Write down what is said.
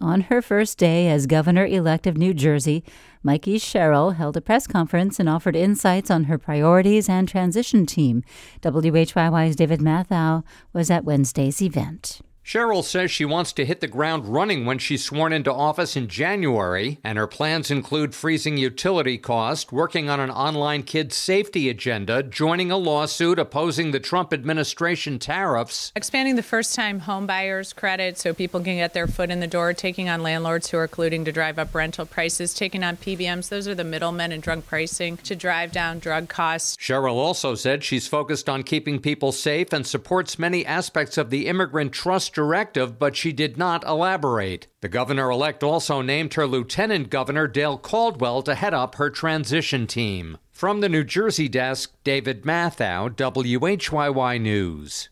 On her first day as governor-elect of New Jersey, Mikey Sherrill held a press conference and offered insights on her priorities and transition team. WHYY's David Mathau was at Wednesday's event. Sherrill says she wants to hit the ground running when she's sworn into office in January, and her plans include freezing utility costs, working on an online kids safety agenda, joining a lawsuit opposing the Trump administration tariffs, expanding the first-time home buyers credit so people can get their foot in the door, taking on landlords who are colluding to drive up rental prices, taking on PBMs, those are the middlemen in drug pricing, to drive down drug costs. Sherrill also said she's focused on keeping people safe and supports many aspects of the Immigrant Trust Directive, but she did not elaborate. The governor-elect also named her Lieutenant Governor Dale Caldwell to head up her transition team. From the New Jersey desk, David Mathau, WHYY News.